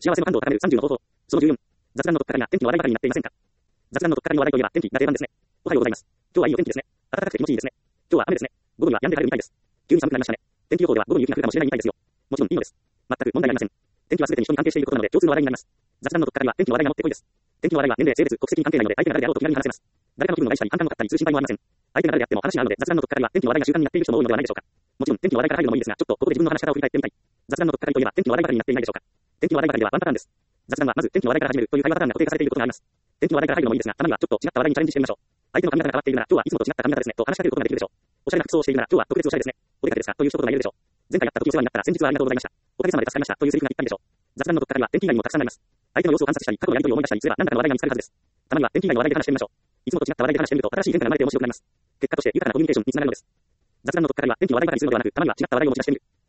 幸せの感度を高める30の方法。その14。雑談のとっかかりが天気の話題ばかりになっていませんか？雑談のとっかかりの話題といえば天気が定番ですね。おはようございます。今日はいいお天気ですね。暖かくて気持ちいいですね。今日は雨ですね。午後には止んで晴れるみたいです。急に寒くなりましたね。天気予報では午後に雪が降るかもしれないみたいですよ。もちろんいいのです。全く問題ありません。天気は全てに人に関係していることなので共通の話題になります。雑談のとっかかりは天気の話題が持ってこいです。天気の話題は年齢、性別、国籍に関係ないので相手が誰であろうと気軽に話せます。誰かの気分を害したり反感の買ったりする心配もありません。相手が誰であっても話が合うので雑談のとっかかりは天気の話題が習慣になっている人も多いのではないでしょうか。もちろん天気の話題から入るのもいいですが、ちょっとここで自分の話し方を振り返ってみたい。雑談のとっかかりといえば天気の話題ばかりになっていないでしょうか。天気の話題ばかりではワンパターンです。雑談はまず天気の話題から始めるという会話パターンが固定化されていることがあります。天気の話題から入るのもいいですが、たまにはちょっと違った話題にチャレンジしてみましょう。相手の髪型が変わっているなら、今日はいつもと違った髪型ですねと話しかけることができるでしょう。おしゃれな服装をしているなら、今日は特別おしゃれですね。お出かけですかという一言が言えるでしょう。前回やった時お世話になったら先日はありがとうございました。おかげさまで助かりましたというセリフがぴったりでしょう。雑談のとっかかりは天気以外にもたくさんあります。相手の様子を観察したり、過去のやりとりを思い出したりすれば何らかの話題が見つかるはずです。たまには天気以外の話題で話してみましょう。いつもと違った話題で話してみると新しい変化が生まれて面白くなります。結果として豊かなコミュニケーションにつながるのです。雑談のとっかかりは天気の話題ばかりするのではなく、たまには違った話題を持ち出してみる。